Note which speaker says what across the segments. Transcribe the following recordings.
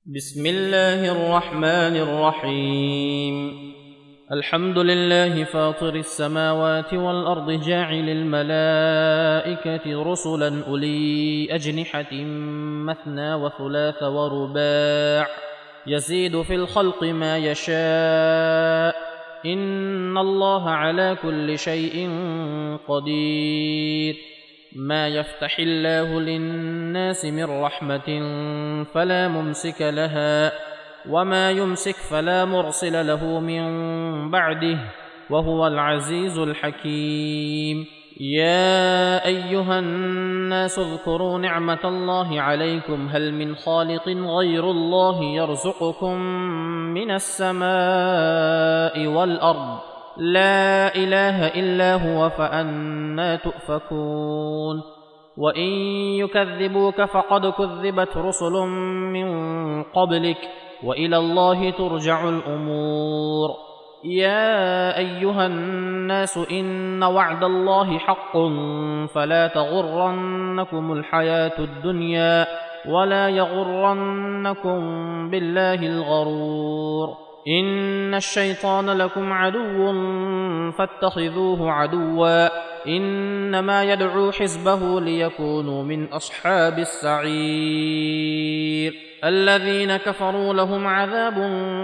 Speaker 1: بسم الله الرحمن الرحيم. الحمد لله فاطر السماوات والأرض جاعل الملائكة رسلا أولي أجنحة مثنى وثلاث ورباع يزيد في الخلق ما يشاء إن الله على كل شيء قدير. ما يفتح الله للناس من رحمة فلا ممسك لها وما يمسك فلا مرسل له من بعده وهو العزيز الحكيم. يا أيها الناس اذكروا نعمة الله عليكم هل من خالق غير الله يرزقكم من السماء والأرض لا إله إلا هو فأنى تؤفكون. وإن يكذبوك فقد كذبت رسل من قبلك وإلى الله ترجع الأمور. يا أيها الناس إن وعد الله حق فلا تغرنكم الحياة الدنيا ولا يغرنكم بالله الغرور. إن الشيطان لكم عدو فاتخذوه عدوا إنما يدعو حزبه ليكونوا من أصحاب السعير. الذين كفروا لهم عذاب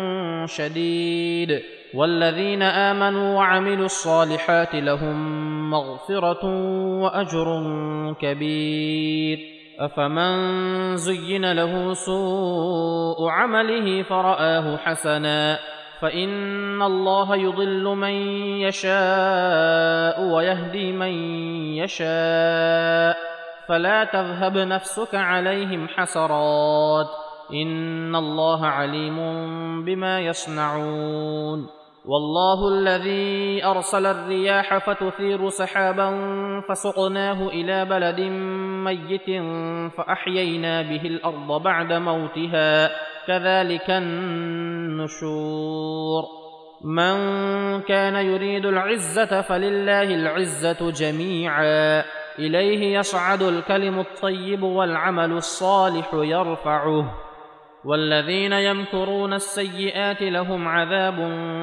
Speaker 1: شديد والذين آمنوا وعملوا الصالحات لهم مغفرة وأجر كبير. أفمن زين له سوء عمله فرآه حسنا فإن الله يضل من يشاء ويهدي من يشاء فلا تذهب نفسك عليهم حسرات إن الله عليم بما يصنعون. والله الذي أرسل الرياح فتثير سحابا فسقناه إلى بلد ميت فأحيينا به الأرض بعد موتها كذلك النشور. من كان يريد العزة فلله العزة جميعا إليه يصعد الكلم الطيب والعمل الصالح يرفعه والذين يمكرون السيئات لهم عذاب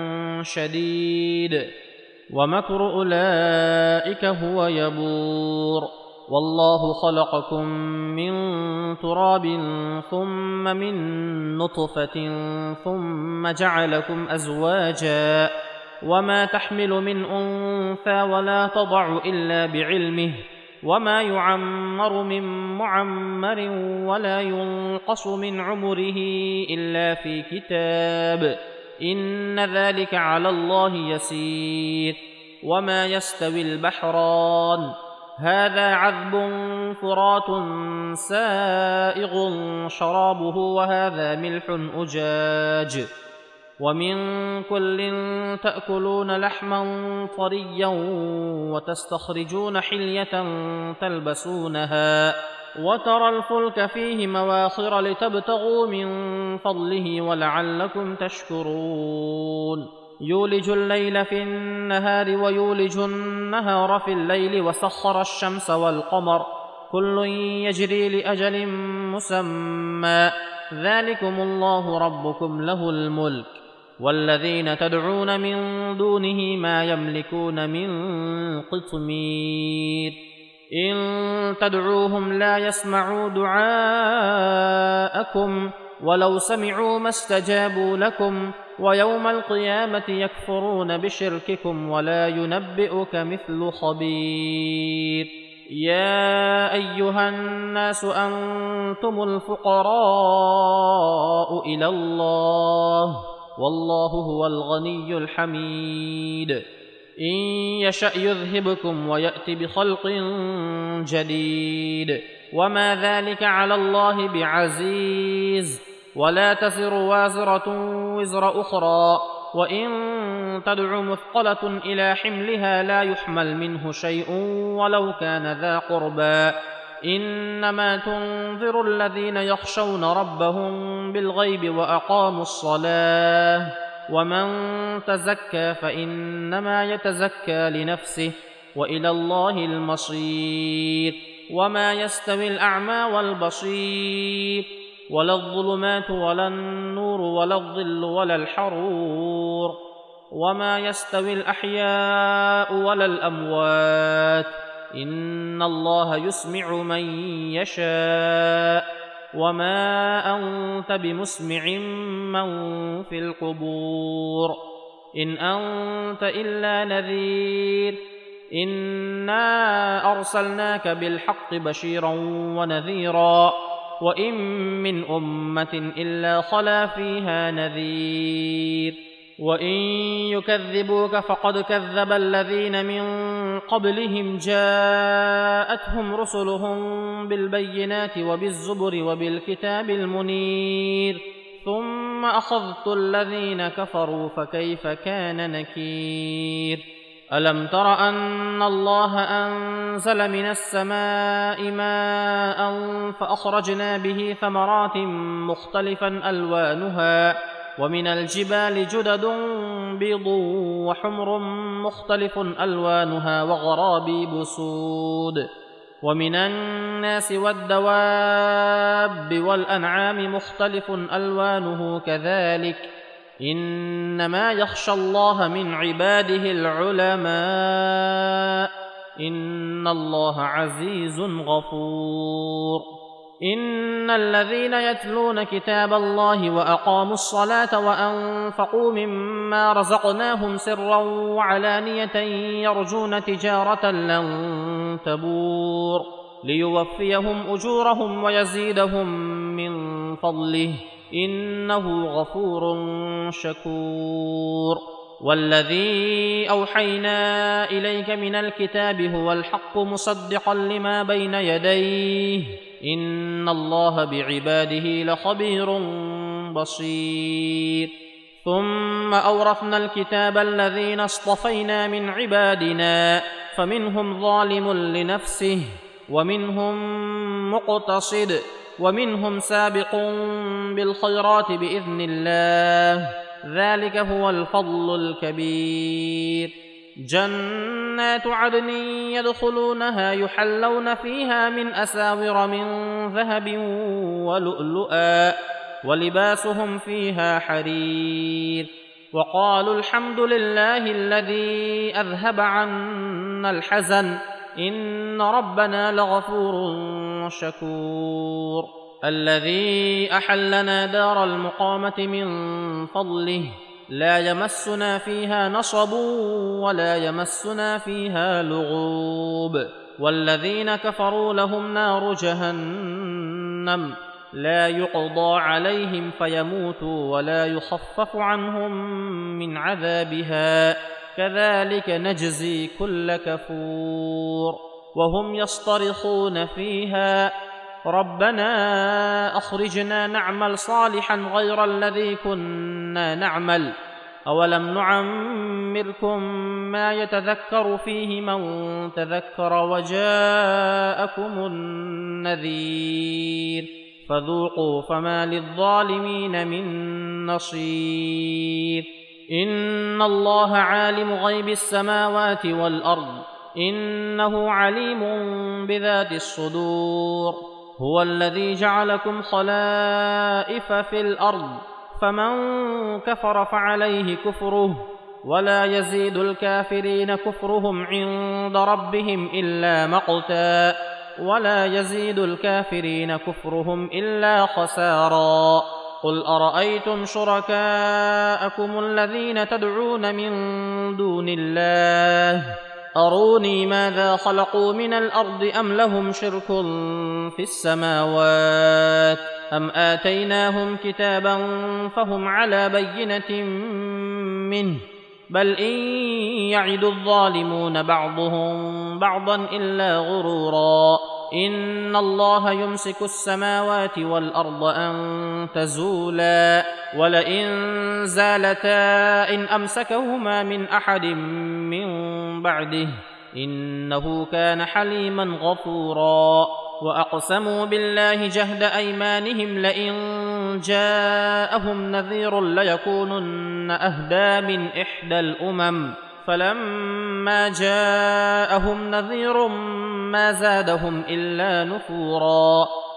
Speaker 1: شديد ومكر أولئك هو يبور. والله خلقكم من تراب ثم من نطفة ثم جعلكم أزواجا وما تحمل من أنثى ولا تضع إلا بعلمه وما يعمر من معمر ولا ينقص من عمره إلا في كتاب إن ذلك على الله يسير. وما يستوي البحران هذا عذب فرات سائغ شرابه وهذا ملح أجاج ومن كل تأكلون لحما طريا وتستخرجون حلية تلبسونها وترى الفلك فيه مواخر لتبتغوا من فضله ولعلكم تشكرون. يولج الليل في النهار ويولج النهار في الليل وسخر الشمس والقمر كل يجري لأجل مسمى ذلكم الله ربكم له الملك والذين تدعون من دونه ما يملكون من قطمير. إن تدعوهم لا يسمعوا دعاءكم ولو سمعوا ما استجابوا لكم ويوم القيامة يكفرون بشرككم ولا ينبئك مثل خبير. يا أيها الناس أنتم الفقراء إلى الله والله هو الغني الحميد. إن يشأ يذهبكم ويأت بخلق جديد وما ذلك على الله بعزيز. ولا تزر وازرة وزر أخرى وإن تدع مثقلة إلى حملها لا يحمل منه شيء ولو كان ذا قربى إنما تنذر الذين يخشون ربهم بالغيب وأقاموا الصلاة ومن تزكى فإنما يتزكى لنفسه وإلى الله المصير. وما يستوي الأعمى والبصير ولا الظلمات ولا النور ولا الظل ولا الحرور وما يستوي الأحياء ولا الأموات إن الله يسمع من يشاء وما أنت بمسمع من في القبور إن أنت إلا نذير إنا أرسلناك بالحق بشيرا ونذيرا وإن من أمة إلا خلا فيها نذير وإن يكذبوك فقد كذب الذين من قبلهم جاءتهم رسلهم بالبينات وبالزبر وبالكتاب المنير ثم أخذت الذين كفروا فكيف كان نكير ألم تر أن الله أنزل من السماء ماء فأخرجنا به ثمرات مختلفا ألوانها ومن الجبال جدد بيض وحمر مختلف ألوانها وغرابيب سود ومن الناس والدواب والأنعام مختلف ألوانه كذلك إنما يخشى الله من عباده العلماء إن الله عزيز غفور إن الذين يتلون كتاب الله وأقاموا الصلاة وأنفقوا مما رزقناهم سرا وعلانية يرجون تجارة لن تبور ليوفيهم أجورهم ويزيدهم من فضله إنه غفور شكور والذي أوحينا إليك من الكتاب هو الحق مصدقا لما بين يديه إن الله بعباده لخبير بصير ثم أورثنا الكتاب الذين اصطفينا من عبادنا فمنهم ظالم لنفسه ومنهم مقتصد ومنهم سابق بالخيرات بإذن الله ذلك هو الفضل الكبير جنات عدن يدخلونها يحلون فيها من أساور من ذهب ولؤلؤا ولباسهم فيها حرير وقالوا الحمد لله الذي أذهب عنا الحزن إن ربنا لغفور شكور الذي أحلنا دار المقامة من فضله لا يمسنا فيها نصب ولا يمسنا فيها لغوب والذين كفروا لهم نار جهنم لا يقضى عليهم فيموتوا ولا يخفف عنهم من عذابها كذلك نجزي كل كفور وهم يصطرخون فيها ربنا أخرجنا نعمل صالحا غير الذي كنا نعمل أولم نعمركم ما يتذكر فيه من تذكر وجاءكم النذير فذوقوا فما للظالمين من نصير إن الله عالم غيب السماوات والأرض إنه عليم بذات الصدور هو الذي جعلكم خلائف في الأرض فمن كفر فعليه كفره ولا يزيد الكافرين كفرهم عند ربهم إلا مقتا ولا يزيد الكافرين كفرهم إلا خسارا قل أرأيتم شركاءكم الذين تدعون من دون الله أروني ماذا خلقوا من الأرض أم لهم شرك في السماوات أم آتيناهم كتابا فهم على بينة منه بل إن يعد الظالمون بعضهم بعضا إلا غرورا إن الله يمسك السماوات والأرض أن تزولا ولئن زالتا إن أمسكهما من أحد من بعده إنه كان حليما غفورا وأقسموا بالله جهد أيمانهم لئن جاءهم نذير ليكونن أهدى من إحدى الأمم فلما جاءهم نذير ما زادهم إلا نفورا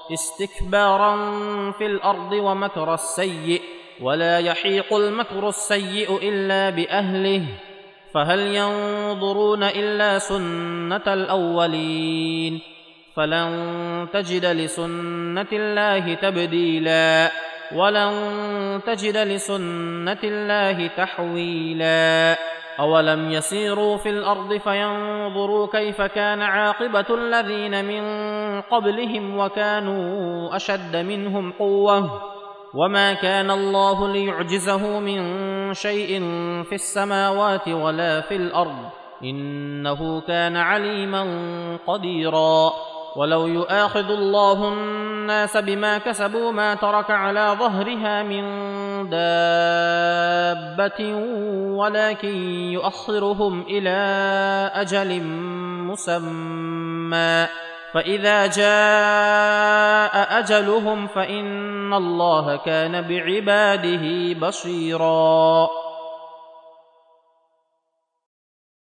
Speaker 1: استكبارا في الأرض ومكر السيء، ولا يحيق المكر السيء إلا بأهله، فهل ينظرون إلا سنة الأولين، فلن تجد لسنة الله تبديلا، ولن تجد لسنة الله تحويلا. أولم يسيروا في الأرض فينظروا كيف كان عاقبة الذين من قبلهم وكانوا أشد منهم قوة، وما كان الله ليعجزه من شيء في السماوات ولا في الأرض، إنه كان عليما قديرا. ولو يؤاخذ الله الناس بما كسبوا ما ترك على ظهرها من دابة، ولكن يؤخرهم إلى أجل مسمى، فإذا جاء أجلهم فإن الله كان بعباده بصيرا.